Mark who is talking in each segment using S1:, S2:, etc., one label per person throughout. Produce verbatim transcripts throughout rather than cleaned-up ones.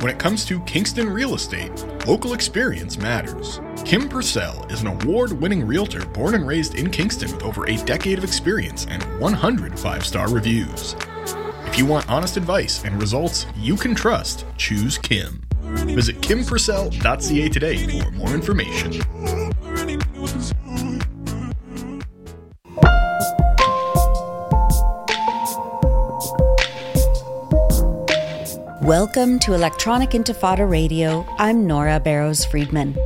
S1: When it comes to Kingston real estate, local experience matters. Kim Purcell is an award-winning realtor born and raised in Kingston with over a decade of experience and one hundred five-star reviews. If you want honest advice and results you can trust, choose Kim. Visit kim purcell dot c a today for more information.
S2: Welcome to Electronic Intifada Radio. I'm Nora Barrows-Friedman.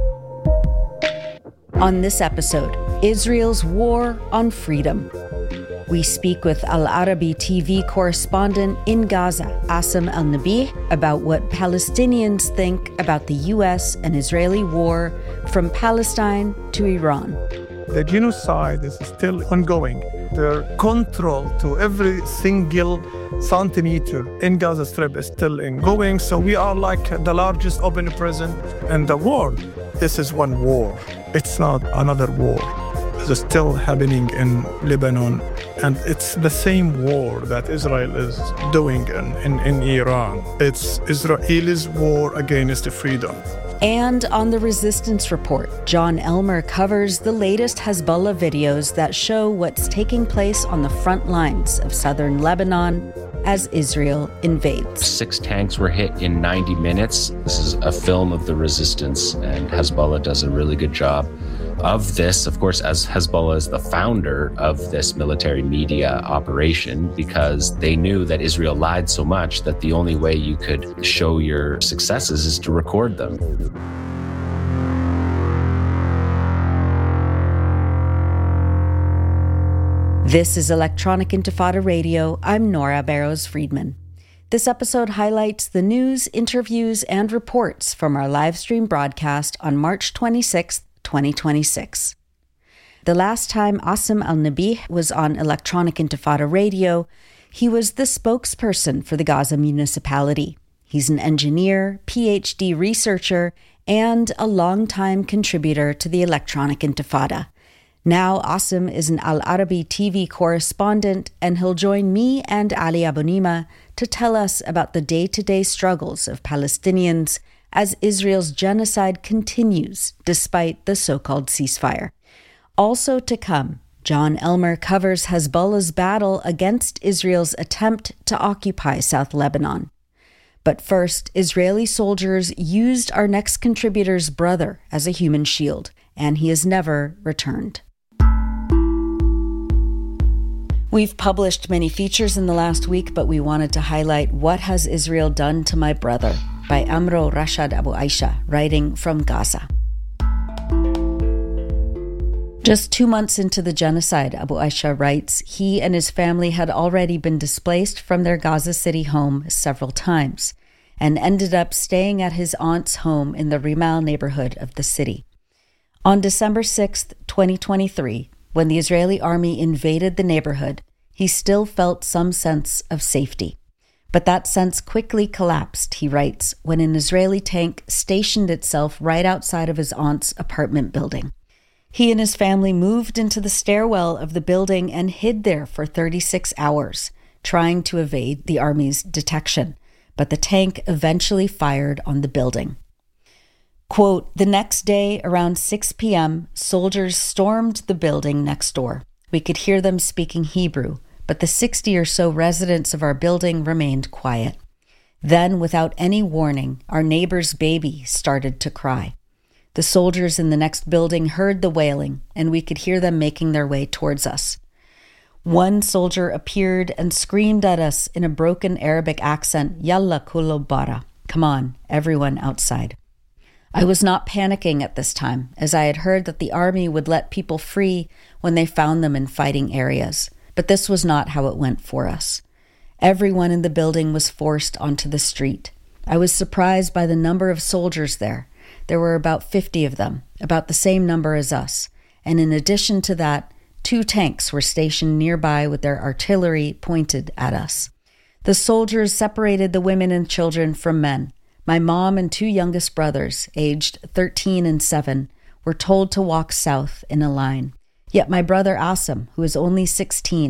S2: On this episode, Israel's war on freedom. We speak with Al Arabi T V correspondent in Gaza, Asim Al-Nabih, about what Palestinians think about the U S and Israeli war from Palestine to Iran.
S3: The genocide is still ongoing. Their control to every single centimeter in Gaza Strip is still ongoing. So we are like the largest open prison in the world. This is one war. It's not another war. It's still happening in Lebanon. And it's the same war that Israel is doing in, in, in Iran. It's Israel's war against freedom.
S2: And on the Resistance Report, John Elmer covers the latest Hezbollah videos that show what's taking place on the front lines of southern Lebanon as Israel invades.
S4: Six tanks were hit in ninety minutes. This is a film of the resistance, and Hezbollah does a really good job of this, of course, as Hezbollah is the founder of this military media operation, because they knew that Israel lied so much that the only way you could show your successes is to record them.
S2: This is Electronic Intifada Radio. I'm Nora Barrows-Friedman. This episode highlights the news, interviews, and reports from our live stream broadcast on March twenty-sixth, twenty twenty-six. The last time Asim Al-Nabih was on Electronic Intifada Radio, he was the spokesperson for the Gaza municipality. He's an engineer, P H D researcher, and a longtime contributor to the Electronic Intifada. Now Asim is an Al Arabi T V correspondent, and he'll join me and Ali Abunimah to tell us about the day-to-day struggles of Palestinians as Israel's genocide continues despite the so-called ceasefire. Also to come, John Elmer covers Hezbollah's battle against Israel's attempt to occupy South Lebanon. But first, Israeli soldiers used our next contributor's brother as a human shield, and he has never returned. We've published many features in the last week, but we wanted to highlight What Has Israel Done to My Brother by Amro Rashad Abu Aisha, writing from Gaza. Just two months into the genocide, Abu Aisha writes, he and his family had already been displaced from their Gaza City home several times and ended up staying at his aunt's home in the Rimal neighborhood of the city. On December sixth, twenty twenty-three, when the Israeli army invaded the neighborhood, he still felt some sense of safety. But that sense quickly collapsed, he writes, when an Israeli tank stationed itself right outside of his aunt's apartment building. He and his family moved into the stairwell of the building and hid there for thirty-six hours, trying to evade the army's detection. But the tank eventually fired on the building. Quote, the next day, around six p.m., soldiers stormed the building next door. We could hear them speaking Hebrew, but the sixty or so residents of our building remained quiet. Then, without any warning, our neighbor's baby started to cry. The soldiers in the next building heard the wailing, and we could hear them making their way towards us. One soldier appeared and screamed at us in a broken Arabic accent, Yalla kullu bara, come on, everyone outside. I was not panicking at this time, as I had heard that the army would let people free when they found them in fighting areas. But this was not how it went for us. Everyone in the building was forced onto the street. I was surprised by the number of soldiers there. There were about fifty of them, about the same number as us. And in addition to that, two tanks were stationed nearby with their artillery pointed at us. The soldiers separated the women and children from men. My mom and two youngest brothers, aged thirteen and seven, were told to walk south in a line. Yet my brother Asim, who is only sixteen,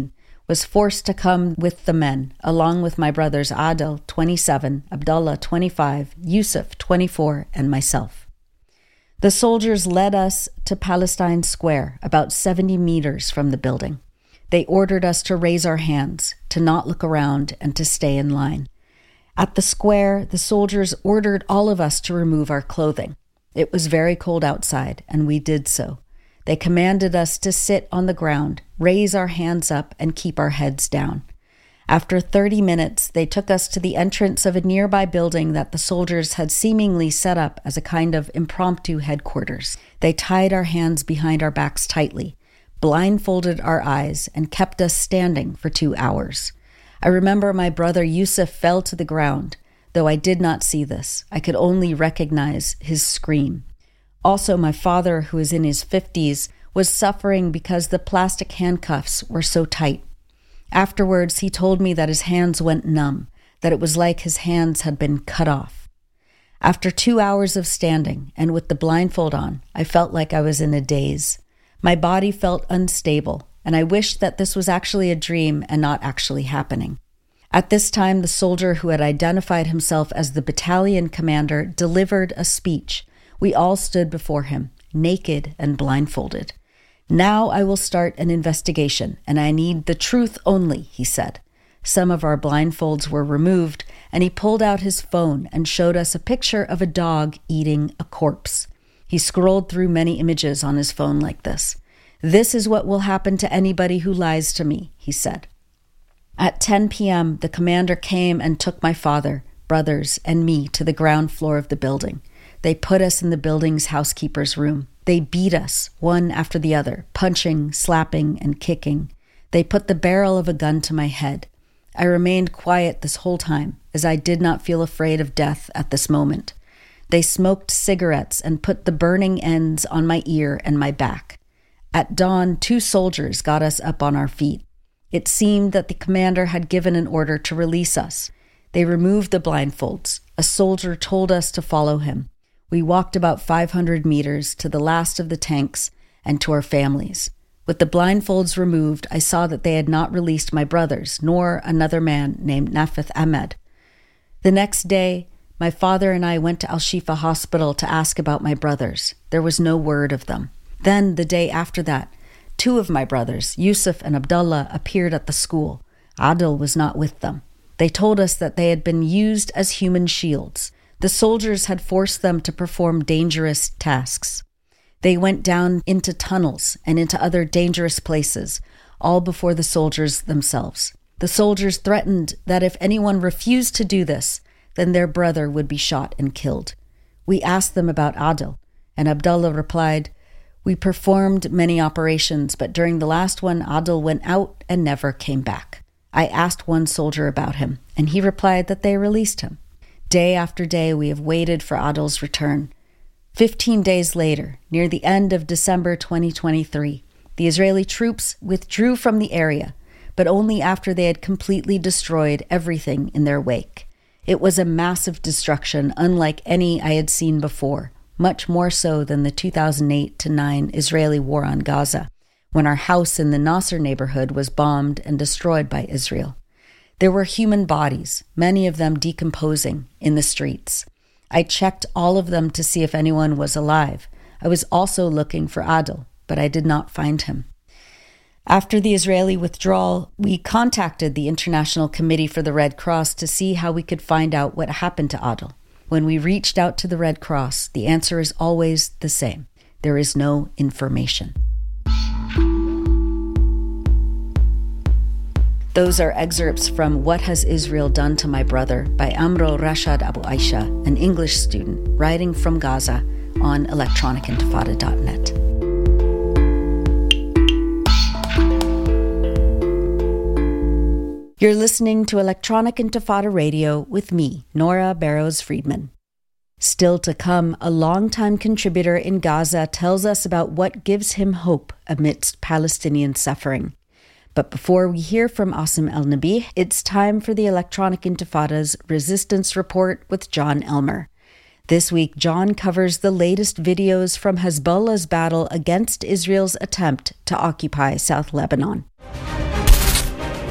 S2: was forced to come with the men, along with my brothers Adel, twenty-seven, Abdullah, twenty-five, Yusuf, twenty-four, and myself. The soldiers led us to Palestine Square, about seventy meters from the building. They ordered us to raise our hands, to not look around, and to stay in line. At the square, the soldiers ordered all of us to remove our clothing. It was very cold outside, and we did so. They commanded us to sit on the ground, raise our hands up, and keep our heads down. After thirty minutes, they took us to the entrance of a nearby building that the soldiers had seemingly set up as a kind of impromptu headquarters. They tied our hands behind our backs tightly, blindfolded our eyes, and kept us standing for two hours. I remember my brother Yusuf fell to the ground. Though I did not see this, I could only recognize his scream. Also, my father, who is in his fifties, was suffering because the plastic handcuffs were so tight. Afterwards, he told me that his hands went numb, that it was like his hands had been cut off. After two hours of standing, and with the blindfold on, I felt like I was in a daze. My body felt unstable, and I wished that this was actually a dream and not actually happening. At this time, the soldier who had identified himself as the battalion commander delivered a speech. We all stood before him, naked and blindfolded. "Now I will start an investigation, and I need the truth only," he said. Some of our blindfolds were removed, and he pulled out his phone and showed us a picture of a dog eating a corpse. He scrolled through many images on his phone like this. "This is what will happen to anybody who lies to me," he said. At ten p.m., the commander came and took my father, brothers, and me to the ground floor of the building. They put us in the building's housekeeper's room. They beat us, one after the other, punching, slapping, and kicking. They put the barrel of a gun to my head. I remained quiet this whole time, as I did not feel afraid of death at this moment. They smoked cigarettes and put the burning ends on my ear and my back. At dawn, two soldiers got us up on our feet. It seemed that the commander had given an order to release us. They removed the blindfolds. A soldier told us to follow him. We walked about five hundred meters to the last of the tanks and to our families. With the blindfolds removed, I saw that they had not released my brothers, nor another man named Nafith Ahmed. The next day, my father and I went to Al-Shifa Hospital to ask about my brothers. There was no word of them. Then, the day after that, two of my brothers, Yusuf and Abdullah, appeared at the school. Adel was not with them. They told us that they had been used as human shields. The soldiers had forced them to perform dangerous tasks. They went down into tunnels and into other dangerous places, all before the soldiers themselves. The soldiers threatened that if anyone refused to do this, then their brother would be shot and killed. We asked them about Adel, and Abdullah replied, "We performed many operations, but during the last one, Adel went out and never came back." I asked one soldier about him, and he replied that they released him. Day after day, we have waited for Adel's return. Fifteen days later, near the end of December twenty twenty-three, the Israeli troops withdrew from the area, but only after they had completely destroyed everything in their wake. It was a massive destruction unlike any I had seen before, much more so than the two thousand eight to nine Israeli war on Gaza, when our house in the Nasser neighborhood was bombed and destroyed by Israel. There were human bodies, many of them decomposing, in the streets. I checked all of them to see if anyone was alive. I was also looking for Adel, but I did not find him. After the Israeli withdrawal, we contacted the International Committee for the Red Cross to see how we could find out what happened to Adel. When we reached out to the Red Cross, the answer is always the same. There is no information. Those are excerpts from What Has Israel Done to My Brother by Amro Rashad Abu Aisha, an English student writing from Gaza on electronic intifada dot net. You're listening to Electronic Intifada Radio with me, Nora Barrows-Friedman. Still to come, a longtime contributor in Gaza tells us about what gives him hope amidst Palestinian suffering. But before we hear from Asim El-Nabih, it's time for the Electronic Intifada's Resistance Report with John Elmer. This week, John covers the latest videos from Hezbollah's battle against Israel's attempt to occupy South Lebanon.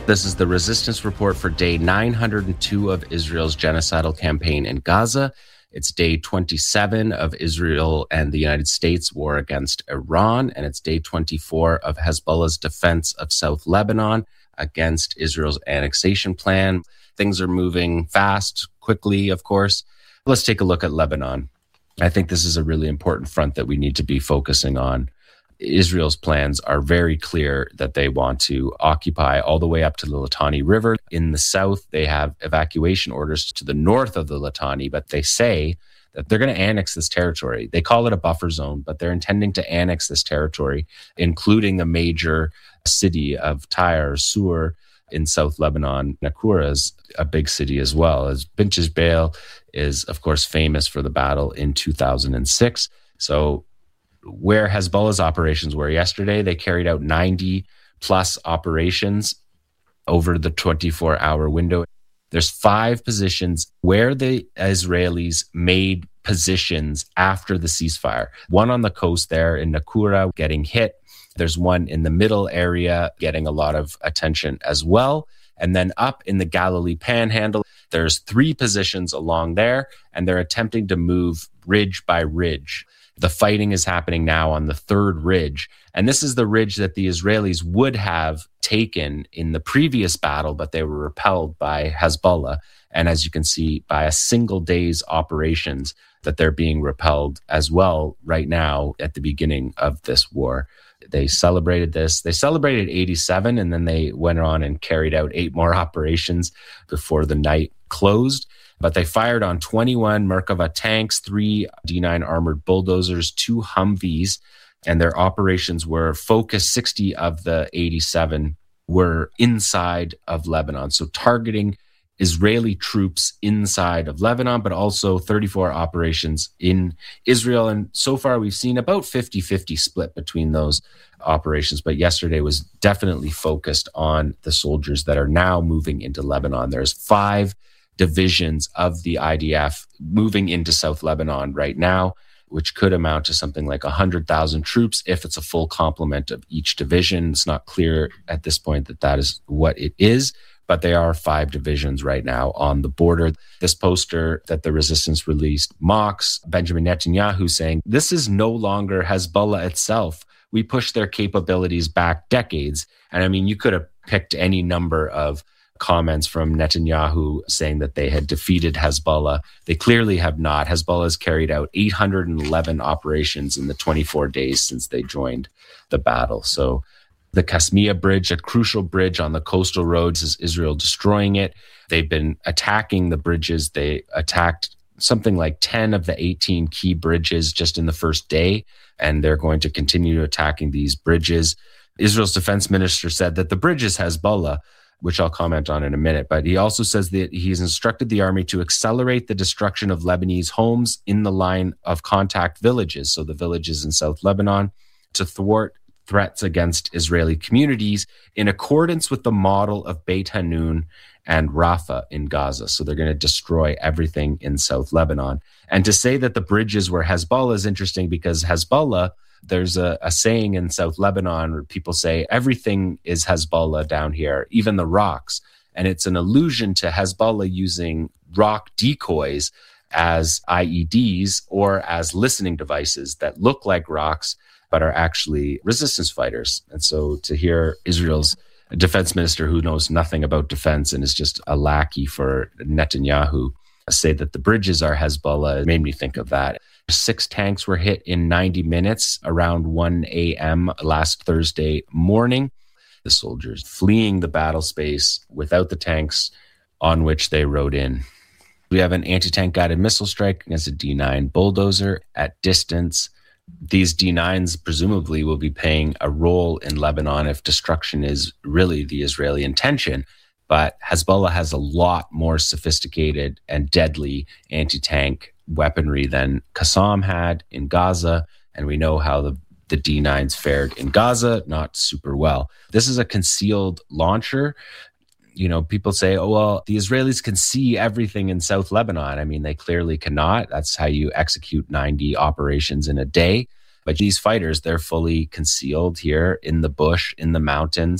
S4: This is the Resistance Report for day nine hundred two of Israel's genocidal campaign in Gaza. It's day twenty-seven of Israel and the United States' war against Iran, and it's day twenty-four of Hezbollah's defense of South Lebanon against Israel's annexation plan. Things are moving fast, quickly, of course. Let's take a look at Lebanon. I think this is a really important front that we need to be focusing on. Israel's plans are very clear that they want to occupy all the way up to the Litani River. In the south, they have evacuation orders to the north of the Litani, but they say that they're going to annex this territory. They call it a buffer zone, but they're intending to annex this territory, including a major city of Tyre, Sur, in South Lebanon. Nakura is a big city as well. As Bint Jbeil is, of course, famous for the battle in two thousand six. So where Hezbollah's operations were yesterday, they carried out ninety plus operations over the twenty-four hour window. There's five positions where the Israelis made positions after the ceasefire. One on the coast there in Nakura getting hit. There's one in the middle area getting a lot of attention as well. And then up in the Galilee Panhandle, there's three positions along there, and they're attempting to move ridge by ridge. The fighting is happening now on the third ridge. And this is the ridge that the Israelis would have taken in the previous battle, but they were repelled by Hezbollah. And as you can see, by a single day's operations, that they're being repelled as well right now at the beginning of this war. They celebrated this. They celebrated eighty-seven, and then they went on and carried out eight more operations before the night closed. But they fired on twenty-one Merkava tanks, three D nine armored bulldozers, two Humvees, and their operations were focused. sixty of the eighty-seven were inside of Lebanon. So targeting Israeli troops inside of Lebanon, but also thirty-four operations in Israel. And so far, we've seen about fifty-fifty split between those operations. But yesterday was definitely focused on the soldiers that are now moving into Lebanon. There's five divisions of the I D F moving into South Lebanon right now, which could amount to something like one hundred thousand troops if it's a full complement of each division. It's not clear at this point that that is what it is, but there are five divisions right now on the border. This poster that the resistance released mocks Benjamin Netanyahu, saying, "This is no longer Hezbollah itself. We pushed their capabilities back decades." And I mean, you could have picked any number of comments from Netanyahu saying that they had defeated Hezbollah. They clearly have not. Hezbollah has carried out eight hundred eleven operations in the twenty-four days since they joined the battle. So the Kasmia Bridge, a crucial bridge on the coastal roads, is Israel destroying it. They've been attacking the bridges. They attacked something like ten of the eighteen key bridges just in the first day, and they're going to continue attacking these bridges. Israel's defense minister said that the bridge is Hezbollah, which I'll comment on in a minute. But he also says that he's instructed the army to accelerate the destruction of Lebanese homes in the line of contact villages, so the villages in South Lebanon, to thwart threats against Israeli communities in accordance with the model of Beit Hanun and Rafah in Gaza. So they're going to destroy everything in South Lebanon. And to say that the bridges were Hezbollah is interesting because Hezbollah, there's a, a saying in South Lebanon where people say everything is Hezbollah down here, even the rocks. And it's an allusion to Hezbollah using rock decoys as I E Ds or as listening devices that look like rocks, but are actually resistance fighters. And so to hear Israel's defense minister, who knows nothing about defense and is just a lackey for Netanyahu, say that the bridges are Hezbollah, it made me think of that. Six tanks were hit in ninety minutes around one a.m. last Thursday morning. The soldiers fleeing the battle space without the tanks on which they rode in. We have an anti-tank guided missile strike against a D nine bulldozer at distance. These D nines presumably will be playing a role in Lebanon if destruction is really the Israeli intention. But Hezbollah has a lot more sophisticated and deadly anti-tank weaponry than Qassam had in Gaza. And we know how the, the D nines fared in Gaza, not super well. This is a concealed launcher. You know, people say, oh, well, the Israelis can see everything in South Lebanon. I mean, they clearly cannot. That's how you execute ninety operations in a day. But these fighters, they're fully concealed here in the bush, in the mountains.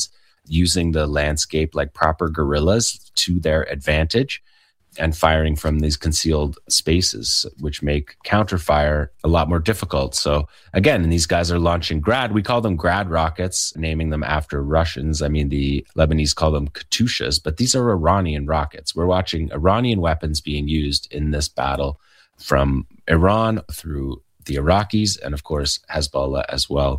S4: using the landscape like proper guerrillas to their advantage and firing from these concealed spaces, which make counterfire a lot more difficult. So again, and these guys are launching Grad. We call them Grad rockets, naming them after Russians. I mean, the Lebanese call them Katyushas, but these are Iranian rockets. We're watching Iranian weapons being used in this battle from Iran through the Iraqis and, of course, Hezbollah as well.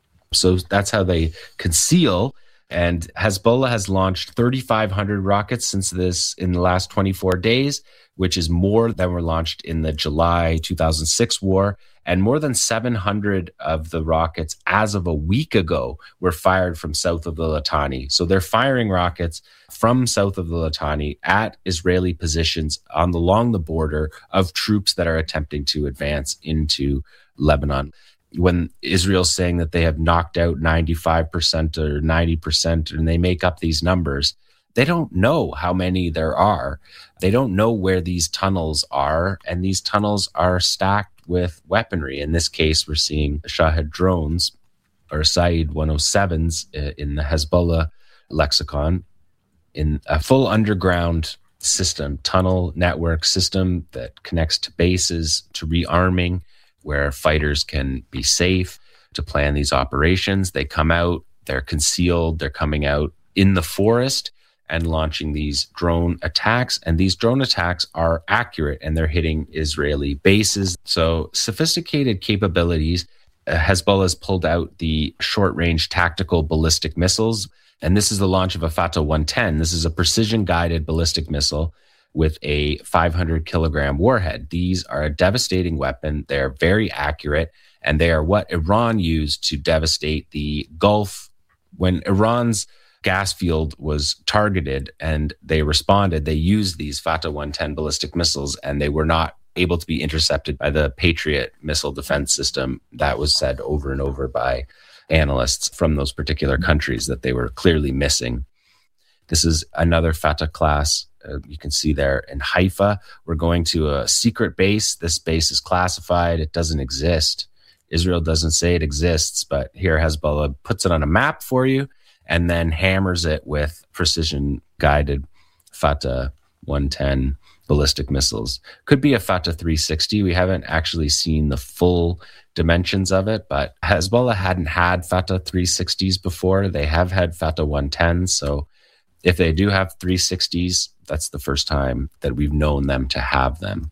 S4: So that's how they conceal. And Hezbollah has launched thirty-five hundred rockets since this in the last twenty-four days, which is more than were launched in the July two thousand six war. And more than seven hundred of the rockets as of a week ago were fired from south of the Litani. So they're firing rockets from south of the Litani at Israeli positions on the, along the border of troops that are attempting to advance into Lebanon. When Israel's saying that they have knocked out ninety-five percent or ninety percent, and they make up these numbers, they don't know how many there are. They don't know where these tunnels are, and these tunnels are stacked with weaponry. In this case, we're seeing Shahed drones or Said one oh sevens in the Hezbollah lexicon, in a full underground system, tunnel network system that connects to bases, to rearming, where fighters can be safe to plan these operations. They come out, they're concealed, they're coming out in the forest and launching these drone attacks. And these drone attacks are accurate and they're hitting Israeli bases. So sophisticated capabilities. Uh, Hezbollah has pulled out the short-range tactical ballistic missiles. And this is the launch of a Fatah one ten. This is a precision-guided ballistic missile with a five hundred kilogram warhead. These are a devastating weapon. They're very accurate, and they are what Iran used to devastate the Gulf. When Iran's gas field was targeted and they responded, they used these Fatah one ten ballistic missiles, and they were not able to be intercepted by the Patriot missile defense system. That was said over and over by analysts from those particular countries that they were clearly missing. This is another Fatah class. Uh, you can see there in Haifa. We're going to a secret base. This base is classified. It doesn't exist. Israel doesn't say it exists, but here Hezbollah puts it on a map for you and then hammers it with precision-guided Fatah one ten ballistic missiles. Could be a Fatah three sixty. We haven't actually seen the full dimensions of it, but Hezbollah hadn't had Fatah three sixties before. They have had Fatah one tens, so if they do have three sixties, that's the first time that we've known them to have them.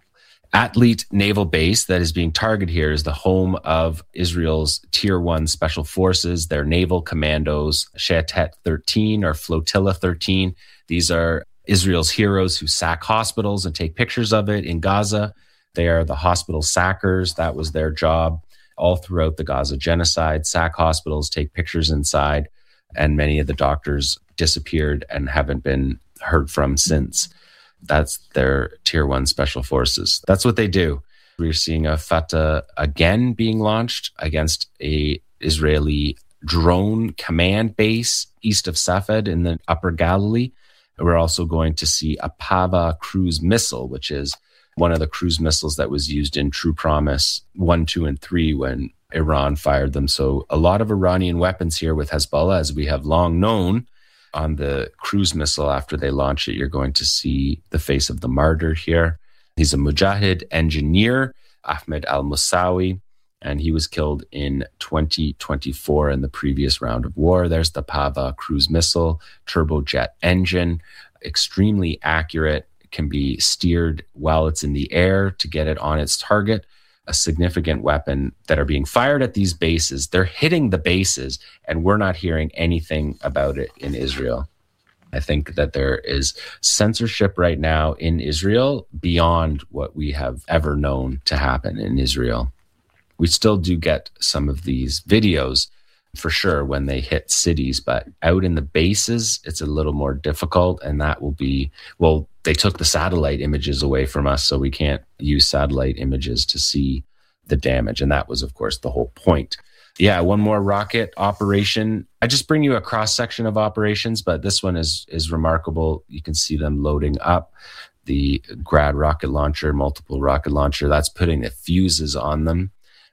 S4: Atlit Naval Base that is being targeted here is the home of Israel's Tier one Special Forces, their naval commandos, Shetet thirteen or Flotilla thirteen. These are Israel's heroes who sack hospitals and take pictures of it in Gaza. They are the hospital sackers. That was their job all throughout the Gaza genocide. Sack hospitals, take pictures inside, and many of the doctors disappeared and haven't been heard from since. That's their Tier one Special Forces. That's what they do. We're seeing a Fatah again being launched against a Israeli drone command base east of Safed in the Upper Galilee. We're also going to see a Pava cruise missile, which is one of the cruise missiles that was used in True Promise one, two, and three when Iran fired them. So a lot of Iranian weapons here with Hezbollah, as we have long known. On the cruise missile, after they launch it, you're going to see the face of the martyr here. He's a Mujahid engineer, Ahmed al-Musawi, and he was killed in twenty twenty-four in the previous round of war. There's the Pava cruise missile, turbojet engine, extremely accurate, can be steered while it's in the air to get it on its target. A significant weapon that are being fired at these bases. They're hitting the bases, and we're not hearing anything about it in Israel. I think that there is censorship right now in Israel beyond what we have ever known to happen in Israel. We still do get some of these videos for sure when they hit cities, but out in the bases, it's a little more difficult. And that will be, well, they took the satellite images away from us, so we can't use satellite images to see the damage. And that was, of course, the whole point. Yeah, one more rocket operation. I just bring you a cross-section of operations, but this one is is remarkable. You can see them loading up the Grad rocket launcher, multiple rocket launcher. That's putting the fuses on them.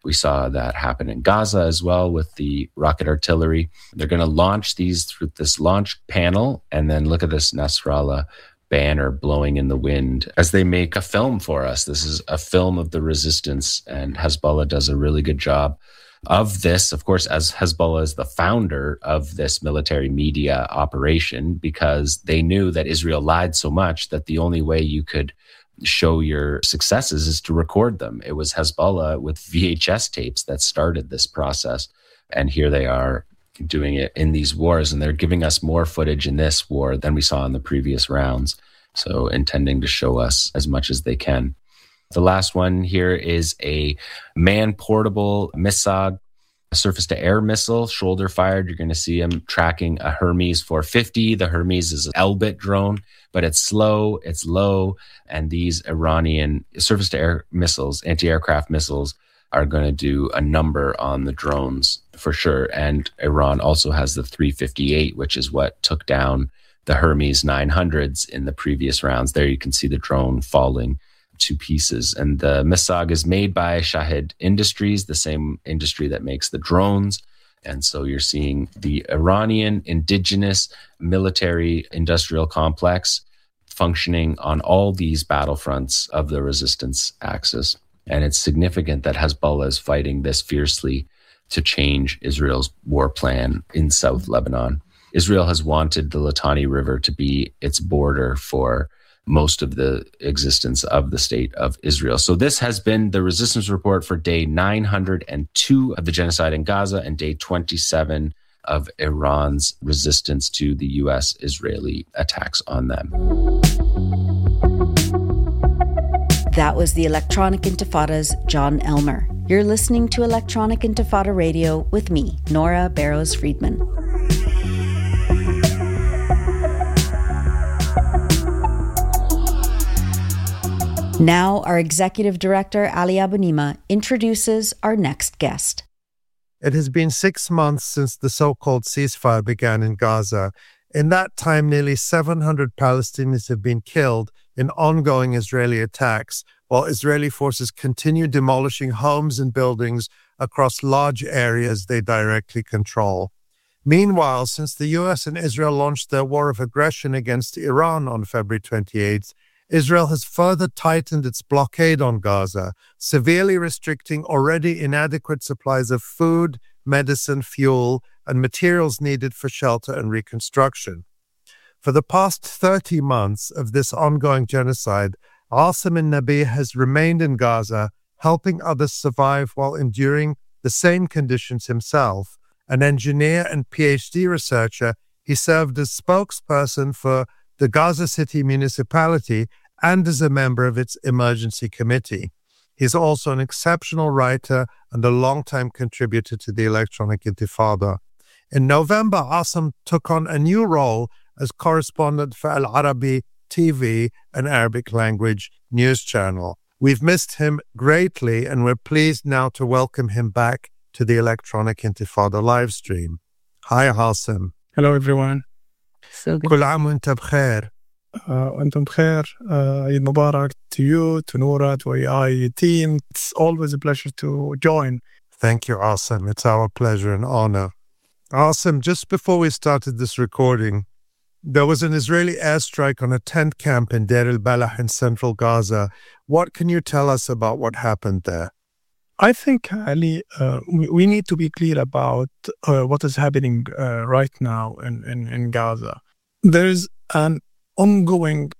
S4: We saw that happen in Gaza as well with the rocket artillery. They're going to launch these through this launch panel, and then look at this Nasrallah banner blowing in the wind as they make a film for us. This is a film of the resistance, and Hezbollah does a really good job of this, of course, as Hezbollah is the founder of this military media operation, because they knew that Israel lied so much that the only way you could show your successes is to record them. It was Hezbollah with V H S tapes that started this process. And here they are doing it in these wars, and they're giving us more footage in this war than we saw in the previous rounds. So intending to show us as much as they can. The last one here is a man-portable Missad, a surface-to-air missile, shoulder-fired. You're going to see him tracking a Hermes four fifty. The Hermes is an Elbit drone, but it's slow, it's low, and these Iranian surface-to-air missiles, anti-aircraft missiles, are going to do a number on the drones for sure. And Iran also has the three fifty-eight, which is what took down the Hermes nine hundreds in the previous rounds. There you can see the drone falling to pieces. And the Missag is made by Shahid Industries, the same industry that makes the drones. And so you're seeing the Iranian indigenous military industrial complex functioning on all these battlefronts of the resistance axis. And it's significant that Hezbollah is fighting this fiercely to change Israel's war plan in South Lebanon. Israel has wanted the Litani River to be its border for most of the existence of the state of Israel. So this has been the Resistance Report for day nine hundred two of the genocide in Gaza and day twenty-seven of Iran's resistance to the U S-Israeli attacks on them.
S2: That was the Electronic Intifada's John Elmer. You're listening to Electronic Intifada Radio with me, Nora Barrows-Friedman. Now, our executive director, Ali Abunimah, introduces our next guest.
S5: It has been six months since the so-called ceasefire began in Gaza. In that time, nearly seven hundred Palestinians have been killed in ongoing Israeli attacks, while Israeli forces continue demolishing homes and buildings across large areas they directly control. Meanwhile, since the U S and Israel launched their war of aggression against Iran on February twenty-eighth, Israel has further tightened its blockade on Gaza, severely restricting already inadequate supplies of food, medicine, fuel, and materials needed for shelter and reconstruction. For the past thirty months of this ongoing genocide, Asim al-Nabi has remained in Gaza, helping others survive while enduring the same conditions himself. An engineer and P H D researcher, he served as spokesperson for the Gaza City municipality and as a member of its emergency committee. He's also an exceptional writer and a longtime contributor to the Electronic Intifada. In November, Asim took on a new role as correspondent for Al Arabi T V, an Arabic language news channel. We've missed him greatly, and we're pleased now to welcome him back to the Electronic Intifada live stream. Hi, Asim.
S3: Hello, everyone.
S2: So good.
S5: كل عام وانت بخير.
S3: وانتم بخير. Eid Mubarak to you, to Nora, to A I team. It's always a pleasure to join.
S5: Thank you, Asim. It's our pleasure and honor. Asim, just before we started this recording, there was an Israeli airstrike on a tent camp in Deir el-Balah in central Gaza. What can you tell us about what happened there?
S3: I think, Ali, uh, we, we need to be clear about uh, what is happening uh, right now in, in, in Gaza. There's an ongoing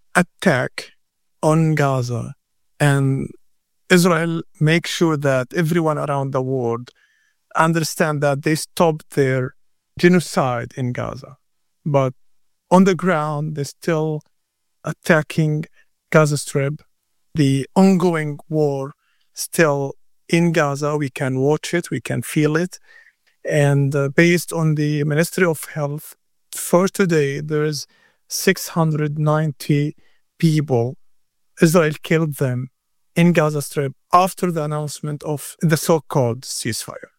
S3: attack on Gaza, and Israel makes sure that everyone around the world understand that they stopped their genocide in Gaza. But on the ground, they're still attacking Gaza Strip. The ongoing war still in Gaza. We can watch it, we can feel it. And uh, based on the Ministry of Health, for today, there's six hundred ninety people. Israel killed them in Gaza Strip after the announcement of the so-called ceasefire.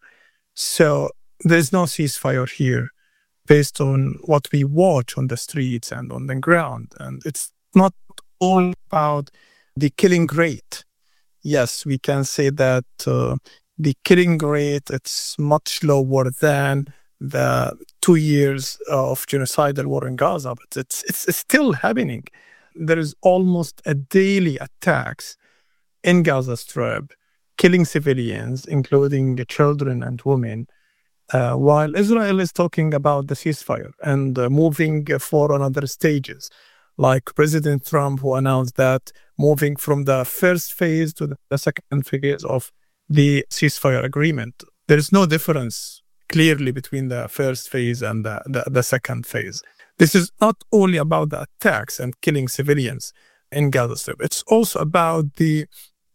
S3: So there's no ceasefire here based on what we watch on the streets and on the ground. And it's not all about the killing rate. Yes, we can say that uh, the killing rate, it's much lower than the two years of genocidal war in Gaza, but it's, it's, it's still happening. There is almost a daily attacks in Gaza Strip, killing civilians, including children and women, uh, while Israel is talking about the ceasefire and uh, moving for another stages, like President Trump, who announced that moving from the first phase to the second phase of the ceasefire agreement. There is no difference clearly between the first phase and the, the, the second phase. This is not only about the attacks and killing civilians in Gaza Strip. It's also about the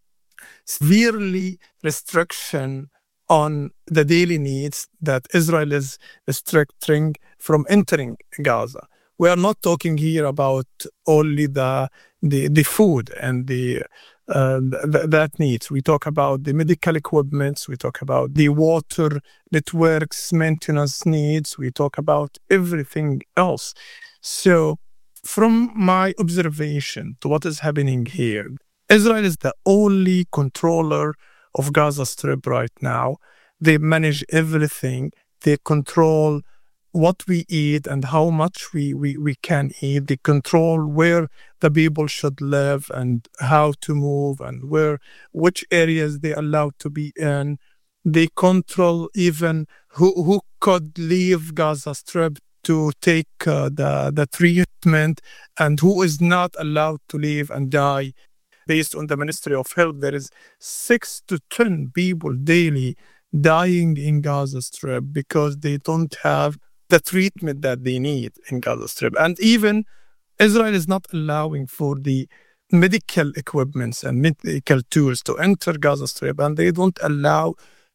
S3: severely restriction on the daily needs that Israel is restricting from entering Gaza. We are not talking here about only the the, the food and the uh, th- that needs. We talk about the medical equipments. We talk about the water networks maintenance needs. We talk about everything else. So, from my observation to what is happening here, Israel is the only controller of Gaza Strip right now. They manage everything. They control what we eat and how much we, we, we can eat. They control where the people should live and how to move and where, which areas they are allowed to be in. They control even who, who could leave Gaza Strip to take uh, the, the treatment and who is not allowed to leave and die. Based on the Ministry of Health, there is six to ten people daily dying in Gaza Strip because they don't have the treatment that they need in Gaza Strip. And even Israel is not allowing for the medical equipments and medical tools to enter Gaza Strip, and they don't allow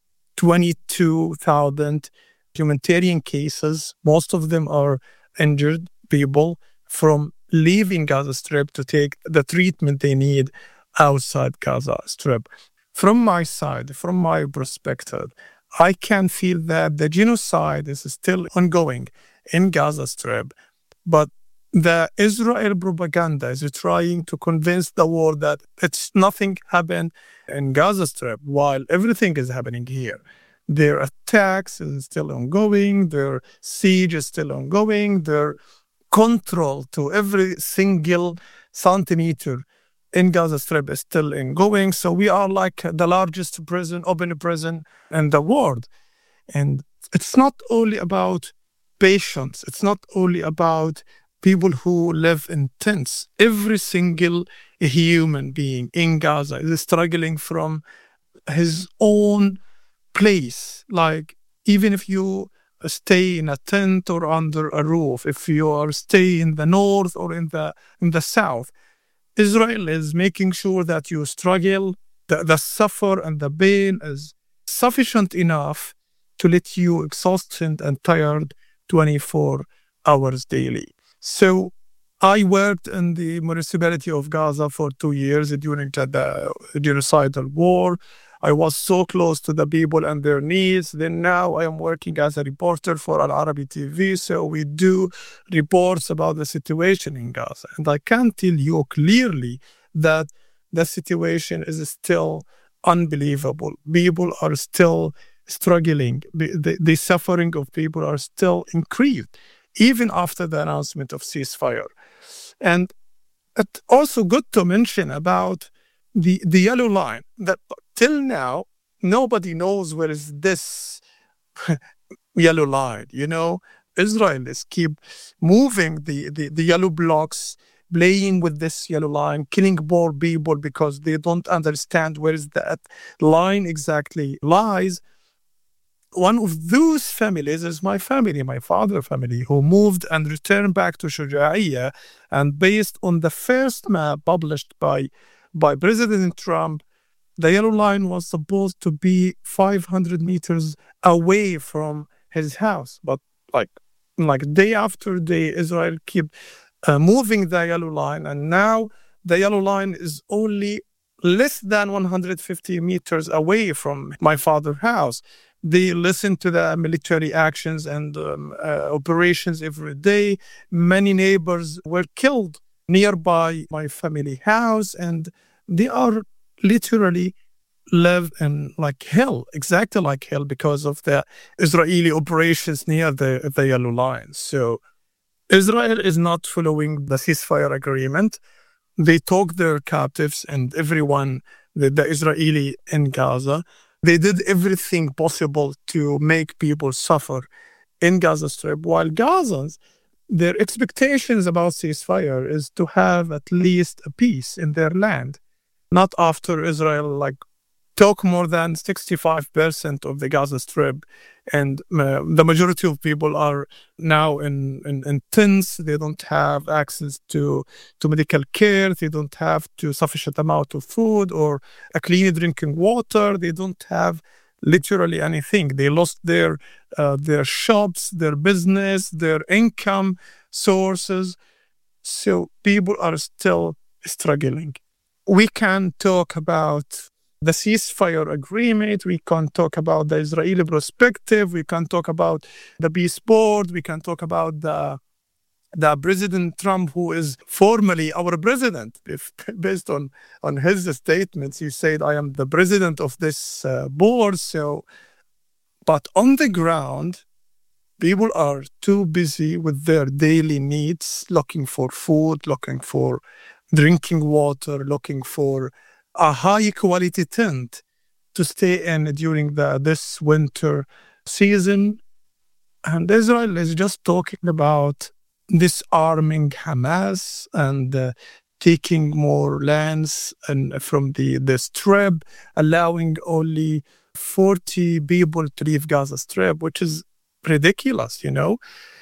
S3: twenty-two thousand humanitarian cases. Most of them are injured people from leaving Gaza Strip to take the treatment they need outside Gaza Strip. From my side, from my perspective, I can feel that the genocide is still ongoing in Gaza Strip, but the Israel propaganda is trying to convince the world that it's nothing happened in Gaza Strip while everything is happening here. Their attacks is still ongoing, their siege is still ongoing, their control to every single centimeter in Gaza Strip is still ongoing. So we are like the largest prison, open prison in the world. And it's not only about patients. It's not only about people who live in tents. Every single human being in Gaza is struggling from his own place. Like, even if you stay in a tent or under a roof, if you are stay in the north or in the in the south, Israel is making sure that you struggle, the, the suffer and the pain is sufficient enough to let you exhausted and tired twenty-four hours daily. So I worked in the municipality of Gaza for two years during the, the genocidal war. I was so close to the people and their needs. Then now I am working as a reporter for Al Arabi T V. So we do reports about the situation in Gaza. And I can tell you clearly that the situation is still unbelievable. People are still struggling. The, the suffering of people are still increased, even after the announcement of ceasefire. And it's also good to mention about the, the yellow line, that till now, nobody knows where is this yellow line. You know, Israel is keep moving the, the, the yellow blocks, playing with this yellow line, killing more people because they don't understand where is that line exactly lies. One of those families is my family, my father's family, who moved and returned back to Shuja'iyya. And based on the first map published by, by President Trump, the yellow line was supposed to be five hundred meters away from his house. But like, like day after day, Israel keep uh, moving the yellow line. And now the yellow line is only less than one hundred fifty meters away from my father's house. They listen to the military actions and um, uh, operations every day. Many neighbors were killed nearby my family house, and they are literally live in like hell, exactly like hell, because of the Israeli operations near the, the yellow line. So Israel is not following the ceasefire agreement. They took their captives and everyone, the, the Israeli in Gaza. They did everything possible to make people suffer in Gaza Strip, while Gazans, their expectations about ceasefire is to have at least a peace in their land, not after Israel like took more than sixty-five percent of the Gaza Strip, and uh, the majority of people are now in, in, in tents. They don't have access to, to medical care. They don't have to sufficient amount of food or a clean drinking water. They don't have literally anything. They lost their uh, their shops, their business, their income sources. So people are still struggling. We can talk about the ceasefire agreement. We can talk about the Israeli perspective. We can talk about the peace board. We can talk about the the President Trump, who is formally our president. If based on, on his statements, he said, I am the president of this uh, board. So, but on the ground, people are too busy with their daily needs, looking for food, looking for drinking water, looking for a high quality tent to stay in during the this winter season. And Israel is just talking about disarming Hamas and uh, taking more lands and from the, the Strip, allowing only forty people to leave Gaza Strip, which is ridiculous, you know.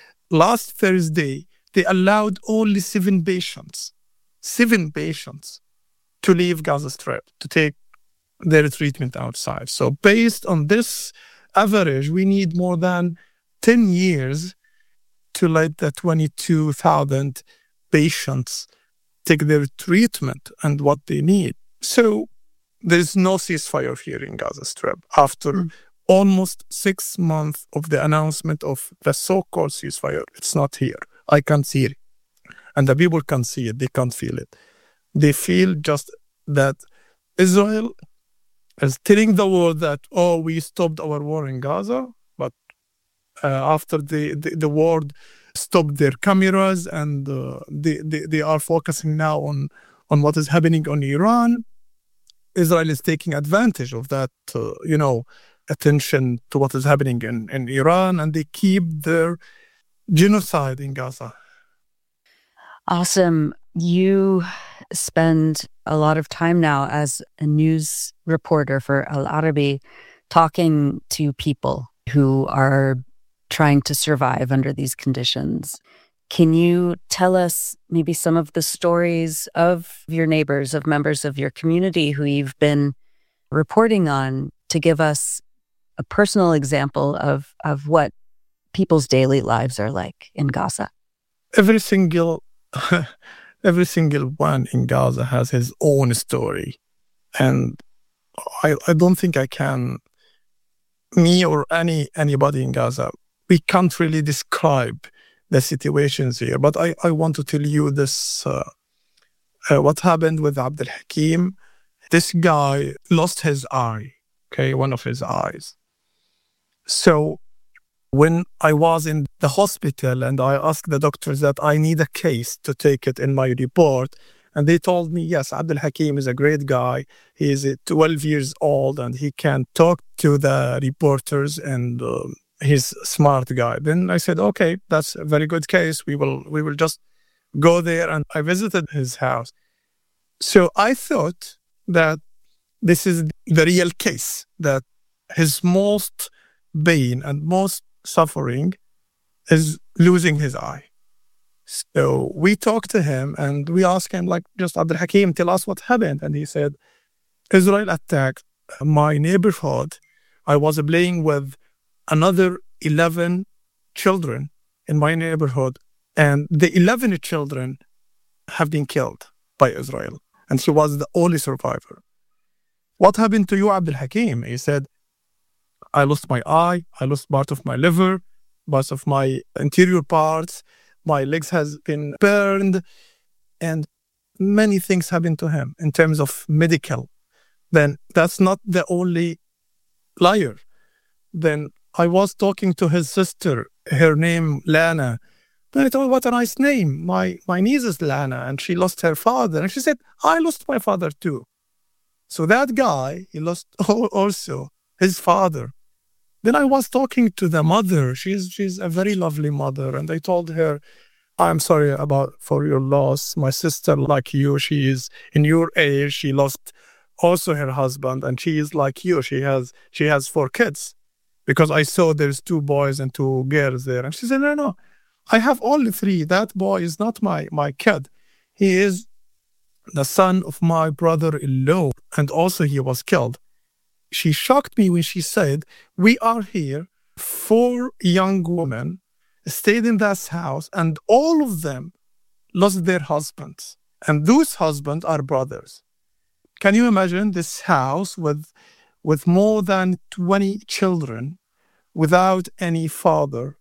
S3: Last Thursday, they allowed only seven patients, seven patients to leave Gaza Strip, to take their treatment outside. So based on this average, we need more than ten years to let the twenty-two thousand patients take their treatment and what they need. So there's no ceasefire here in Gaza Strip after mm. almost six months of the announcement of the so-called ceasefire. It's not here. I can't see it. And the people can see it. They can't feel it. They feel just that Israel is telling the world that, oh, we stopped our war in Gaza, but uh, after the, the, the world stopped their cameras and uh, they, they, they are focusing now on, on what is happening on Iran, Israel is taking advantage of that, uh, you know, attention to what is happening in, in Iran, and they keep their genocide in Gaza.
S2: Awesome. You spend a lot of time now as a news reporter for Al Arabi talking to people who are trying to survive under these conditions. Can you tell us maybe some of the stories of your neighbors, of members of your community who you've been reporting on, to give us a personal example of, of what people's daily lives are like in Gaza?
S3: Every single, every single one in Gaza has his own story. And I, I don't think I can, me or any anybody in Gaza, we can't really describe the situations here. But I, I want to tell you this, uh, uh, what happened with Abdel Hakim. This guy lost his eye, okay, one of his eyes. So when I was in the hospital and I asked the doctors that I need a case to take it in my report, and they told me, yes, Abdel Hakim is a great guy. He is twelve years old and he can talk to the reporters and um, he's a smart guy. Then I said, okay, that's a very good case. We will, we will just go there. And I visited his house. So I thought that this is the real case, that his most pain and most suffering is losing his eye. So we talked to him and we asked him, like, just Abdel Hakim, tell us what happened. And he said, Israel attacked my neighborhood. I was playing with another eleven children in my neighborhood, and the eleven children have been killed by Israel. And he was the only survivor. What happened to you, Abdel Hakim? He said, I lost my eye, I lost part of my liver, parts of my interior parts, my legs has been burned, and many things happened to him in terms of medical then that's not the only liar. Then I was talking to his sister, her name Lana. Then I told her, what a nice name. My my niece is Lana, and she lost her father. And she said, I lost my father too. So that guy, he lost also his father. Then I was talking to the mother. She's she's a very lovely mother. And I told her, I'm sorry about for your loss. My sister, like you, she is in your age. She lost also her husband, and she is like you. She has she has four kids. Because I saw there's two boys and two girls there. And she said, no, no, I have only three. That boy is not my, my kid. He is the son of my brother-in-law. And also he was killed. She shocked me when she said, we are here, four young women stayed in that house, and all of them lost their husbands. And those husbands are brothers. Can you imagine this house with with more than twenty children without any father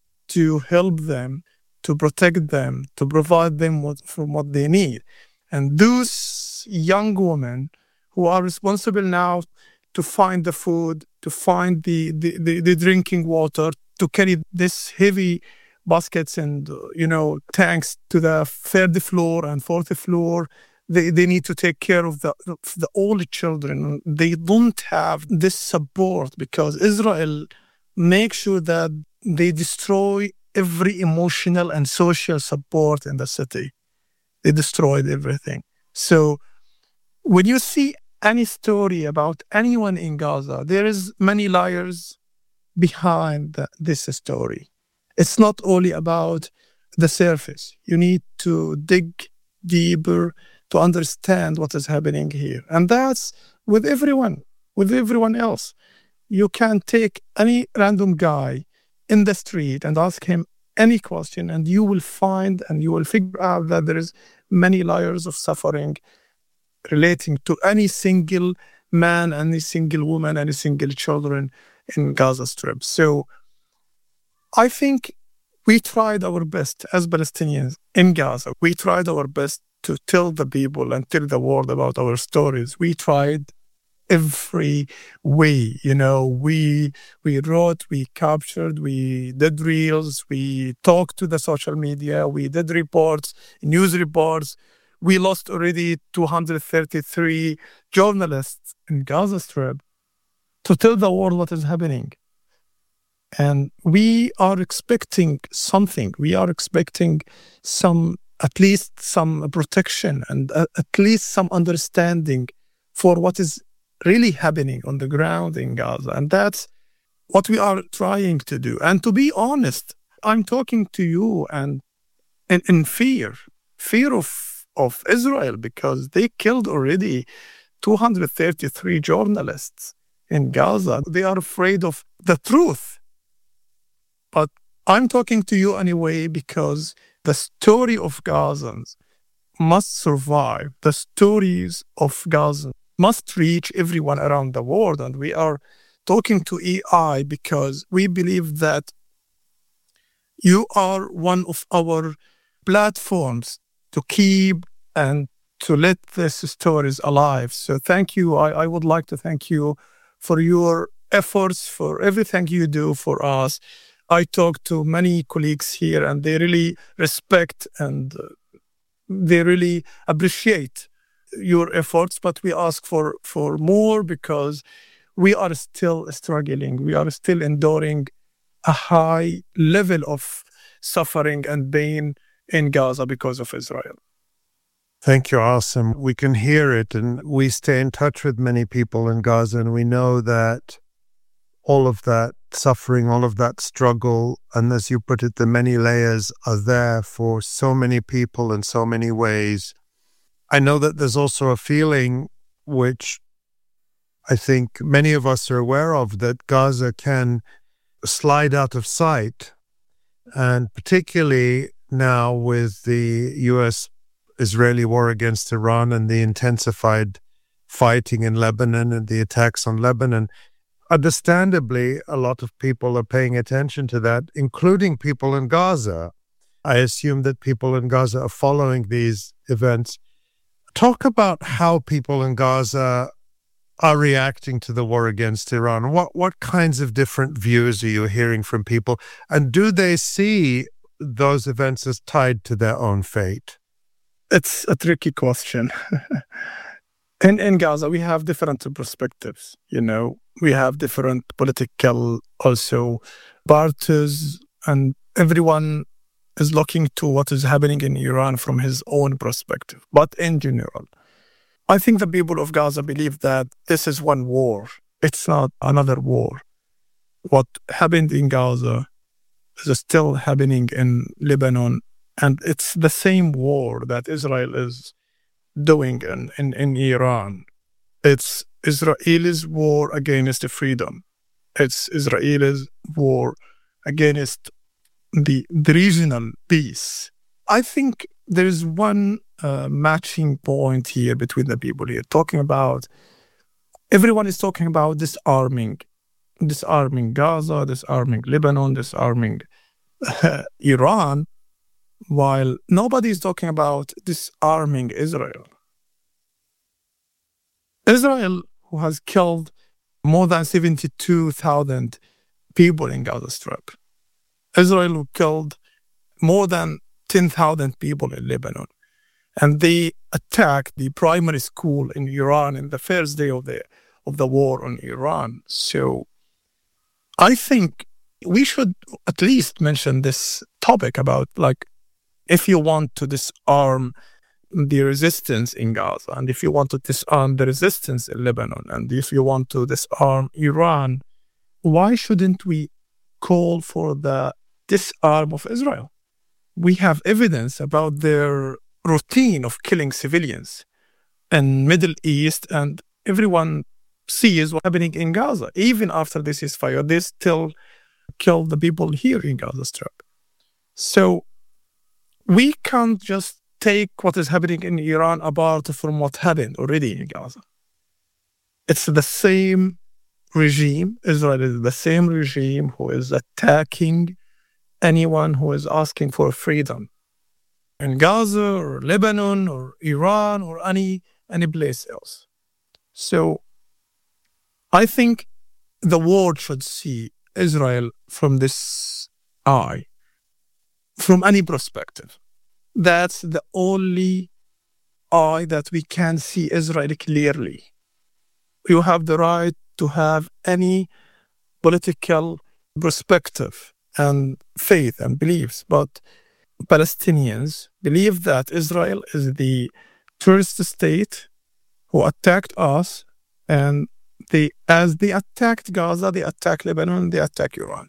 S3: to help them, to protect them, to provide them with, from what they need? And those young women who are responsible now to find the food, to find the, the, the, the drinking water, to carry this heavy baskets and, you know, tanks to the third floor and fourth floor. They they need to take care of the of the old children. They don't have this support because Israel makes sure that they destroy every emotional and social support in the city. They destroyed everything. So when you see any story about anyone in Gaza, there is many liars behind the, this story. It's not only about the surface. You need to dig deeper to understand what is happening here. And that's with everyone, with everyone else. You can take any random guy in the street and ask him any question, and you will find and you will figure out that there is many layers of suffering relating to any single man, any single woman, any single children in Gaza Strip. So I think we tried our best as Palestinians in Gaza. We tried our best to tell the people and tell the world about our stories. We tried every way, you know, we we wrote, we captured, we did reels, we talked to the social media, we did reports, news reports. We lost already two hundred thirty-three journalists in Gaza Strip to tell the world what is happening. And we are expecting something. We are expecting some, at least some protection and uh, at least some understanding for what is really happening on the ground in Gaza. And that's what we are trying to do. And to be honest, I'm talking to you and in, in fear, fear of, of Israel, because they killed already two hundred thirty-three journalists in Gaza. They are afraid of the truth. But I'm talking to you anyway because the story of Gazans must survive. The stories of Gaza must reach everyone around the world. And we are talking to E I because we believe that you are one of our platforms to keep and to let these stories alive. So thank you. I, I would like to thank you for your efforts, for everything you do for us. I talk to many colleagues here and they really respect and uh, they really appreciate your efforts, but we ask for, for more because we are still struggling. We are still enduring a high level of suffering and pain in Gaza because of Israel.
S5: Thank you, Asim. We can hear it, and we stay in touch with many people in Gaza, and we know that all of that suffering, all of that struggle, and as you put it, the many layers are there for so many people in so many ways. I know that there's also a feeling, which I think many of us are aware of, that Gaza can slide out of sight. And particularly now with the U S-Israeli war against Iran and the intensified fighting in Lebanon and the attacks on Lebanon, understandably, a lot of people are paying attention to that, including people in Gaza. I assume that people in Gaza are following these events. Talk about how people in Gaza are reacting to the war against Iran? What what kinds of different views are you hearing from people? And do they see those events as tied to their own fate?
S3: It's a tricky question. in, in Gaza, we have different perspectives, you know. We have different political also parties, and everyone is looking to what is happening in Iran from his own perspective. But in general, I think the people of Gaza believe that this is one war. It's not another war. What happened in Gaza is still happening in Lebanon, and it's the same war that Israel is doing in, in, in Iran. It's Israel's war against freedom. It's Israel's war against the, the regional peace. I think there is one uh, matching point here between the people here. Talking about, everyone is talking about disarming, disarming Gaza, disarming Lebanon, disarming uh, Iran, while nobody is talking about disarming Israel. Israel, who has killed more than seventy-two thousand people in Gaza Strip. Israel, who killed more than ten thousand people in Lebanon. And they attacked the primary school in Iran in the first day of the of the war on Iran. So I think we should at least mention this topic about, like, if you want to disarm the resistance in Gaza, and if you want to disarm the resistance in Lebanon, and if you want to disarm Iran, why shouldn't we call for the disarm of Israel? We have evidence about their routine of killing civilians in Middle East, and everyone sees what's happening in Gaza. Even after this ceasefire, they still kill the people here in Gaza Strip. So we can't just take what is happening in Iran apart from what happened already in Gaza. It's the same regime. Israel is the same regime who is attacking anyone who is asking for freedom in Gaza or Lebanon or Iran or any any place else. So I think the world should see Israel from this eye, from any perspective. That's the only eye that we can see Israel clearly. You have the right to have any political perspective and faith and beliefs, but Palestinians believe that Israel is the terrorist state who attacked us, and they, as they attacked Gaza, they attacked Lebanon, they attacked Iran.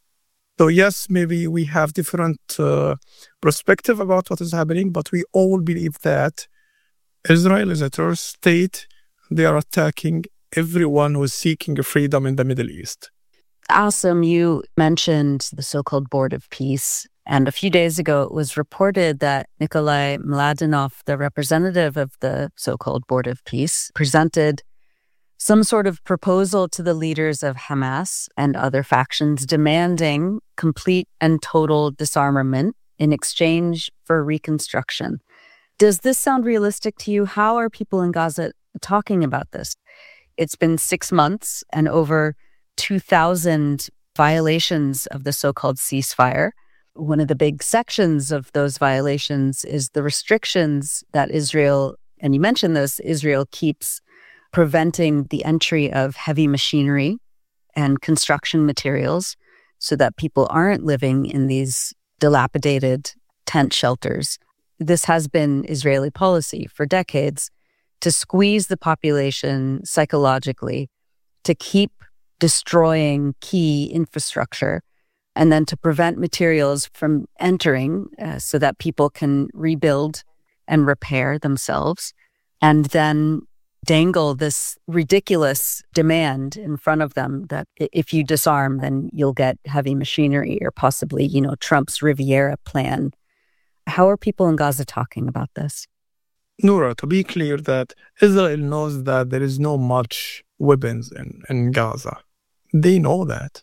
S3: So yes, maybe we have different uh, perspective about what is happening, but we all believe that Israel is a terrorist state. They are attacking everyone who is seeking freedom in the Middle East.
S2: Asim, you mentioned the so-called Board of Peace. And a few days ago, it was reported that Nikolai Mladenov, the representative of the so-called Board of Peace, presented some sort of proposal to the leaders of Hamas and other factions demanding complete and total disarmament in exchange for reconstruction. Does this sound realistic to you? How are people in Gaza talking about this? It's been six months and over two thousand violations of the so-called ceasefire. One of the big sections of those violations is the restrictions that Israel, and you mentioned this, Israel keeps preventing the entry of heavy machinery and construction materials so that people aren't living in these dilapidated tent shelters. This has been Israeli policy for decades to squeeze the population psychologically, to keep destroying key infrastructure, and then to prevent materials from entering uh, so that people can rebuild and repair themselves, and then dangle this ridiculous demand in front of them that if you disarm, then you'll get heavy machinery or possibly, you know, Trump's Riviera plan. How are people in Gaza talking about this?
S3: Noura, to be clear, that Israel knows that there is no much weapons in, in Gaza. They know that.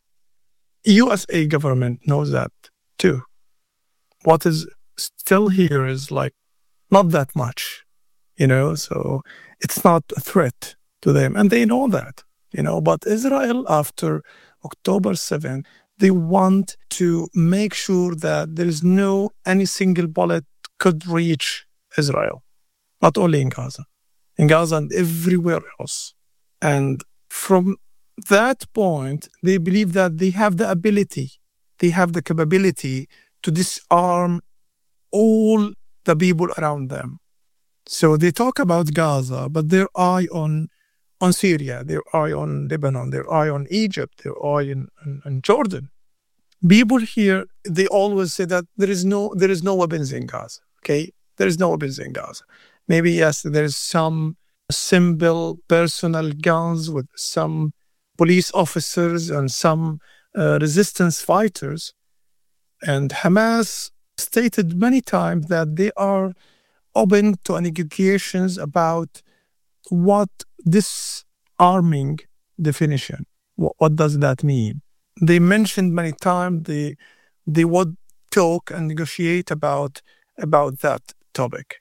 S3: U S A government knows that too. What is still here is like not that much, you know, so it's not a threat to them. And they know that, you know. But Israel, after October seventh, they want to make sure that there is no, any single bullet could reach Israel, not only in Gaza, in Gaza and everywhere else. And from that point, they believe that they have the ability, they have the capability to disarm all the people around them. So they talk about Gaza, but their eye on on Syria, their eye on Lebanon, their eye on Egypt, their eye in, in, in Jordan. People here, they always say that there is no there is no weapons in Gaza. Okay, there is no weapons in Gaza. Maybe yes, there is some simple personal guns with some police officers and some uh, resistance fighters. And Hamas stated many times that they are open to negotiations about what this arming definition, what, what does that mean? They mentioned many times they they would talk and negotiate about about that topic.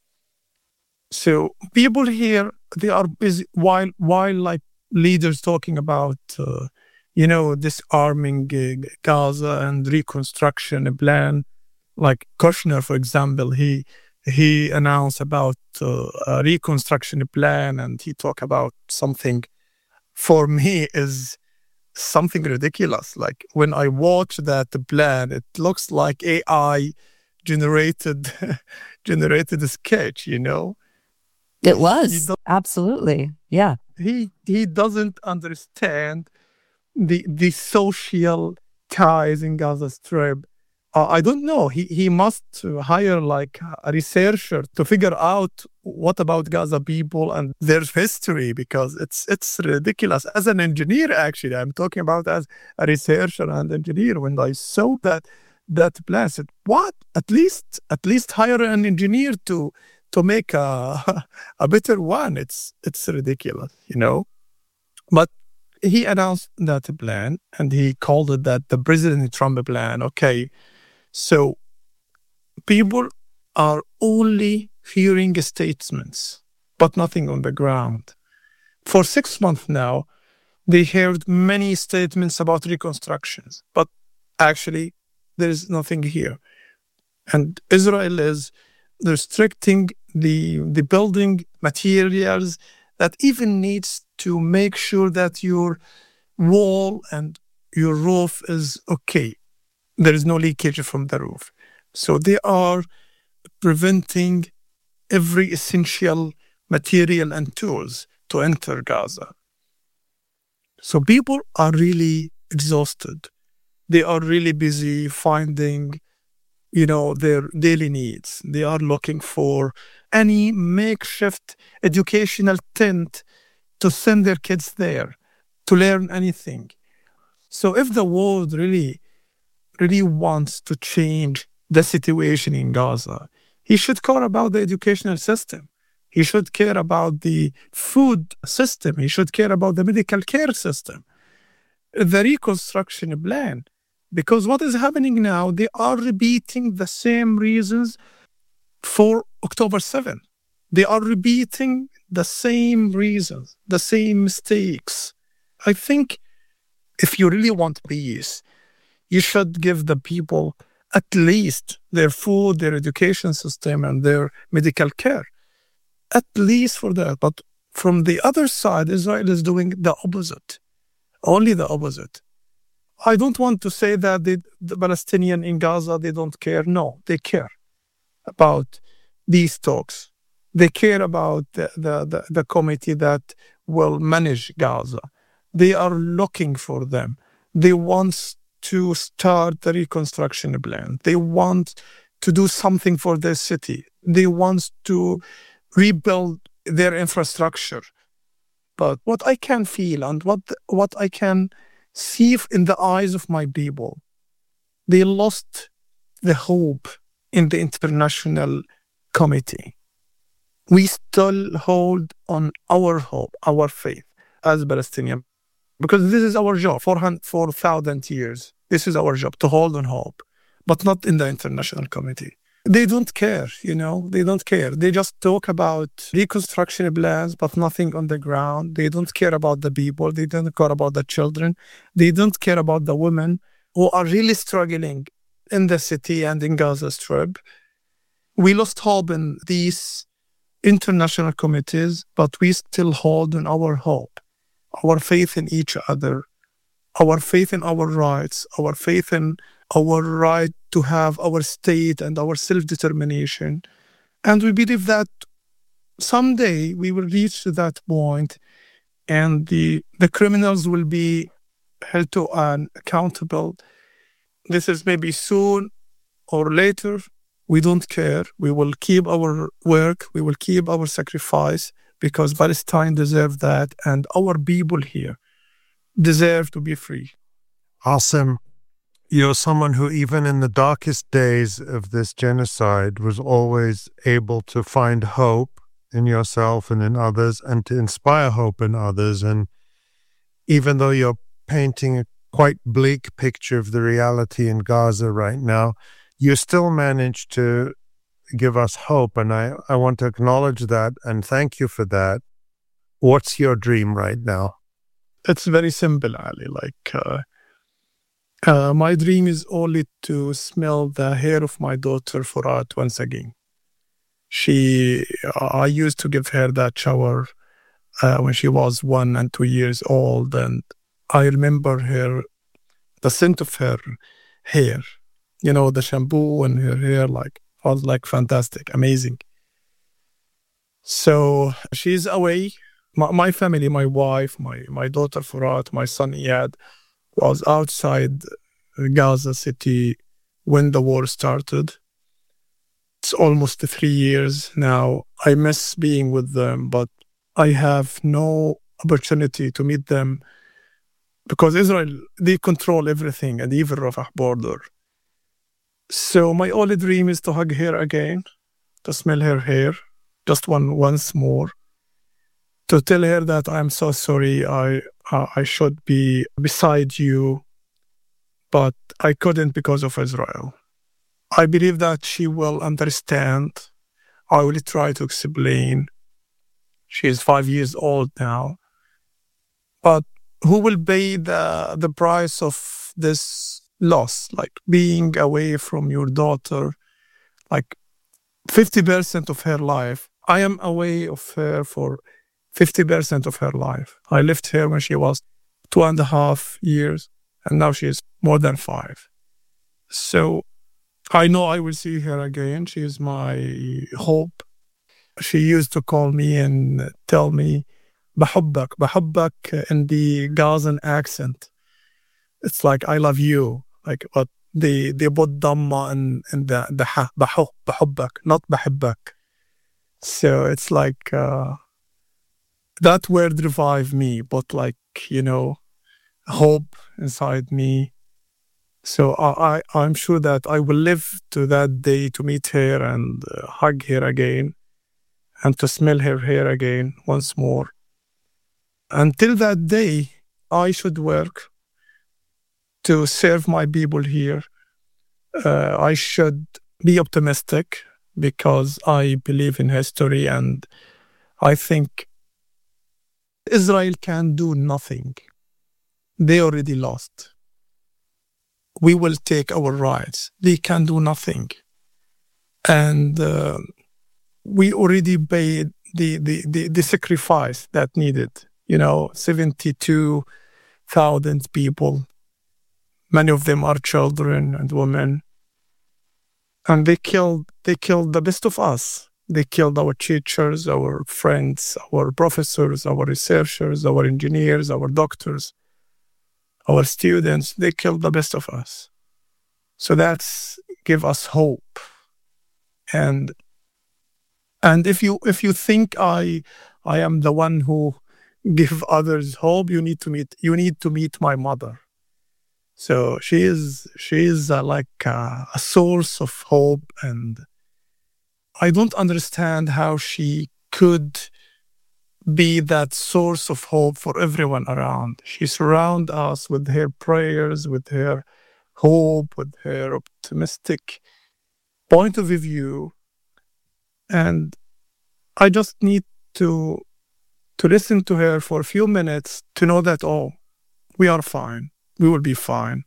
S3: So people here, they are busy while while like leaders talking about uh, you know, disarming uh, Gaza and reconstruction plan. Like Kushner, for example, he he announced about uh, a reconstruction plan, and he talked about something for me is something ridiculous. Like when I watch that plan, it looks like A I generated generated a sketch, you know?
S2: It was. Absolutely. Yeah.
S3: He he doesn't understand the the social ties in Gaza Strip. Uh, I don't know. He he must hire like a researcher to figure out what about Gaza people and their history, because it's it's ridiculous. As an engineer, actually, I'm talking about as a researcher and engineer. When I saw that that plan, I said, "What? At least at least hire an engineer to to make a a better one." It's it's ridiculous, you know. But he announced that plan, and he called it that the President Trump plan. Okay. So people are only hearing statements, but nothing on the ground. For six months now, they heard many statements about reconstructions, but actually there is nothing here. And Israel is restricting the, the building materials that even needs to make sure that your wall and your roof is okay. There is no leakage from the roof. So they are preventing every essential material and tools to enter Gaza. So people are really exhausted. They are really busy finding, you know, their daily needs. They are looking for any makeshift educational tent to send their kids there to learn anything. So if the world really really wants to change the situation in Gaza, he should care about the educational system. He should care about the food system. He should care about the medical care system, the reconstruction plan. Because what is happening now, they are repeating the same reasons for October seventh. They are repeating the same reasons, the same mistakes. I think if you really want peace, you should give the people at least their food, their education system, and their medical care. At least for that. But from the other side, Israel is doing the opposite. Only the opposite. I don't want to say that the, the Palestinians in Gaza, they don't care. No, they care about these talks. They care about the, the, the, the committee that will manage Gaza. They are looking for them. They want to start the reconstruction plan. They want to do something for their city. They want to rebuild their infrastructure. But what I can feel and what what I can see in the eyes of my people, they lost the hope in the international committee. We still hold on our hope, our faith as Palestinians, because this is our job for four thousand years. This is our job, to hold on hope, but not in the international committee. They don't care, you know, they don't care. They just talk about reconstruction plans, but nothing on the ground. They don't care about the people. They don't care about the children. They don't care about the women who are really struggling in the city and in Gaza Strip. We lost hope in these international committees, but we still hold on our hope, our faith in each other, our faith in our rights, our faith in our right to have our state and our self-determination. And we believe that someday we will reach to that point and the, the criminals will be held to and accountable. This is maybe soon or later. We don't care. We will keep our work. We will keep our sacrifice because Palestine deserves that. And our people here deserve to be free.
S5: Asim, you're someone who, even in the darkest days of this genocide, was always able to find hope in yourself and in others and to inspire hope in others. And even though you're painting a quite bleak picture of the reality in Gaza right now, you still manage to give us hope. And I, I want to acknowledge that and thank you for that. What's your dream right now?
S3: It's very simple, Ali. Like, uh, Uh, my dream is only to smell the hair of my daughter Furat once again. She, I used to give her that shower uh, when she was one and two years old, and I remember her, the scent of her hair, you know, the shampoo and her hair, like was like fantastic, amazing. So she's away. My, my family, my wife, my my daughter Furat, my son Iyad, was outside Gaza City when the war started. It's almost three years now. I miss being with them, but I have no opportunity to meet them because Israel, they control everything and even Rafah border. So my only dream is to hug her again, to smell her hair, just one once more, to tell her that I'm so sorry, I uh, I should be beside you, but I couldn't because of Israel. I believe that she will understand. I will try to explain. She is five years old now. But who will pay the, the price of this loss? Like being away from your daughter, like fifty percent of her life. I am away of her for fifty percent of her life. I left her when she was two and a half years, and now she is more than five. So I know I will see her again. She is my hope. She used to call me and tell me, "Bahubbak, bahubbak," in the Gazan accent. It's like, I love you. Like, but they, they put dhamma in, in the, the ha, bahuh, bahubbak, not bahibbak. So it's like, uh, that word revived me, but like, you know, hope inside me. So I, I, I'm sure that I will live to that day to meet her and uh, hug her again and to smell her hair again once more. Until that day, I should work to serve my people here. Uh, I should be optimistic because I believe in history and I think Israel can do nothing. They already lost. We will take our rights. They can do nothing. And uh, we already paid the, the, the, the sacrifice that needed. You know, seventy-two thousand people. Many of them are children and women. And they killed, they killed the best of us. They killed our teachers, our friends, our professors, our researchers, our engineers, our doctors, our students. They killed the best of us. So that's give us hope. And and if you if you think I I am the one who give others hope, you need to meet you need to meet my mother. So she is she is uh, like uh, a source of hope, and I don't understand how she could be that source of hope for everyone around. She surrounds us with her prayers, with her hope, with her optimistic point of view, and I just need to to listen to her for a few minutes to know that, oh, we are fine. We will be fine.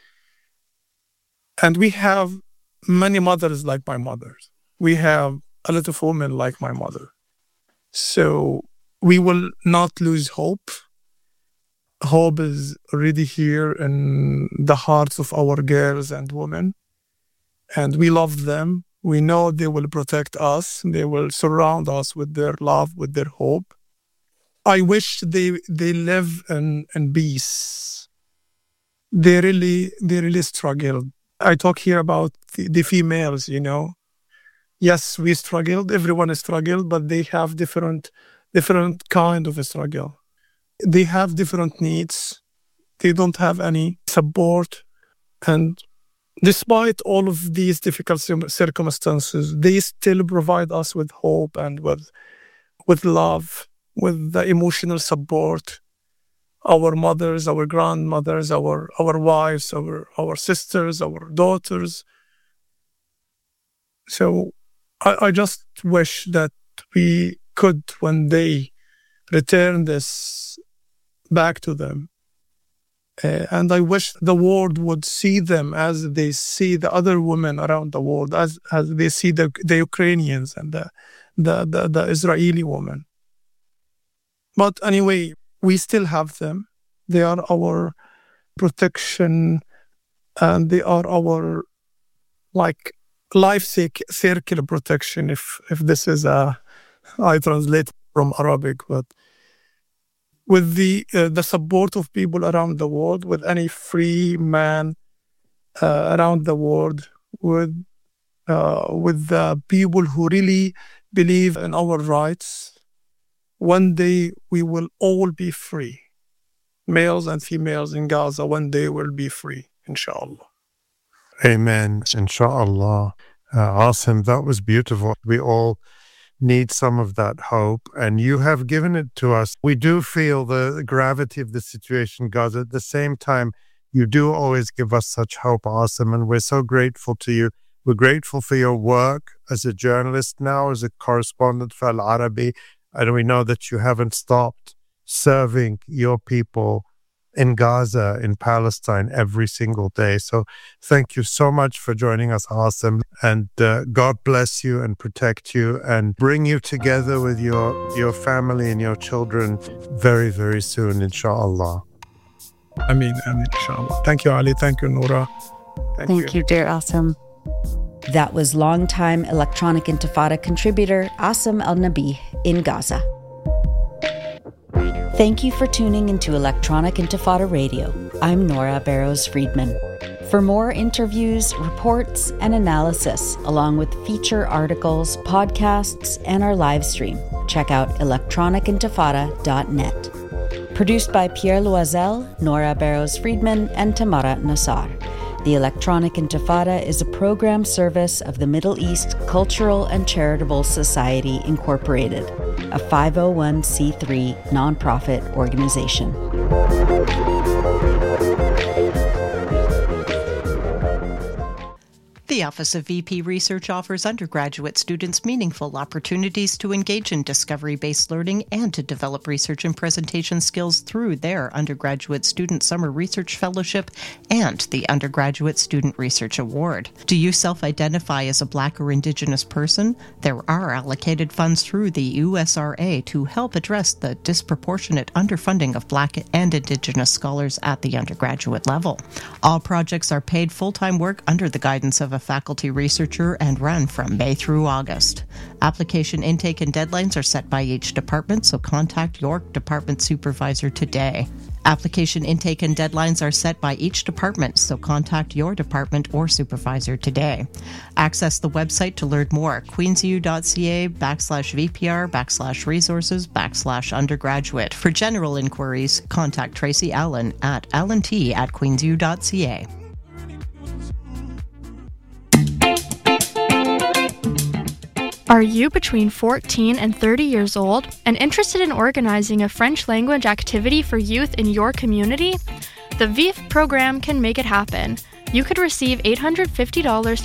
S3: And we have many mothers like my mother. We have a lot of women like my mother. So we will not lose hope. Hope is already here in the hearts of our girls and women. And we love them. We know they will protect us. They will surround us with their love, with their hope. I wish they they live in, in peace. They really they really struggled. I talk here about the, the females, you know. Yes, we struggled. Everyone struggled, but they have different different kind of a struggle. They have different needs. They don't have any support. And despite all of these difficult circumstances, they still provide us with hope and with with love, with the emotional support. Our mothers, our grandmothers, our our wives, our our sisters, our daughters. So I, I just wish that we could one day return this back to them. Uh, and I wish the world would see them as they see the other women around the world, as as they see the the Ukrainians and the the, the, the Israeli women. But anyway, we still have them. They are our protection, and they are our like life circle protection. If if this is a, I translate from Arabic, but with the uh, the support of people around the world, with any free man uh, around the world, with uh, with the people who really believe in our rights, one day we will all be free. Males and females in Gaza, one day will be free, inshallah.
S5: Amen, inshallah. Uh, awesome. That was beautiful. We all need some of that hope, and you have given it to us. We do feel the, the gravity of the situation in Gaza. At the same time, you do always give us such hope, Asim, and we're so grateful to you. We're grateful for your work as a journalist now, as a correspondent for Al Arabi, and we know that you haven't stopped serving your people in Gaza, in Palestine, every single day. So thank you so much for joining us, Asim, and uh, God bless you and protect you and bring you together with your, your family and your children very, very soon, inshallah.
S3: I mean, inshallah. Thank you, Ali. Thank you, Noura.
S2: Thank, Thank you. you, dear Asim. That was longtime Electronic Intifada contributor Asim Al-Nabih in Gaza. Thank you for tuning into Electronic Intifada Radio. I'm Noura Barrows-Friedman. For more interviews, reports, and analysis, along with feature articles, podcasts, and our live stream, check out electronic intifada dot net. Produced by Pierre Loisel, Noura Barrows-Friedman, and Tamara Nassar. The Electronic Intifada is a program service of the Middle East Cultural and Charitable Society, Incorporated, a five oh one c three nonprofit organization.
S6: The Office of V P Research offers undergraduate students meaningful opportunities to engage in discovery-based learning and to develop research and presentation skills through their Undergraduate Student Summer Research Fellowship and the Undergraduate Student Research Award. Do you self-identify as a Black or Indigenous person? There are allocated funds through the U S R A to help address the disproportionate underfunding of Black and Indigenous scholars at the undergraduate level. All projects are paid full-time work under the guidance of a faculty researcher and run from May through August. Application intake and deadlines are set by each department, so contact your department supervisor today. Application intake and deadlines are set by each department, so contact your department or supervisor today. Access the website to learn more, queensu.ca backslash VPR backslash resources backslash undergraduate. For general inquiries, contact Tracy Allen at allent at queensu.ca.
S7: Are you between fourteen and thirty years old and interested in organizing a French language activity for youth in your community? The V I F program can make it happen. You could receive eight hundred fifty dollars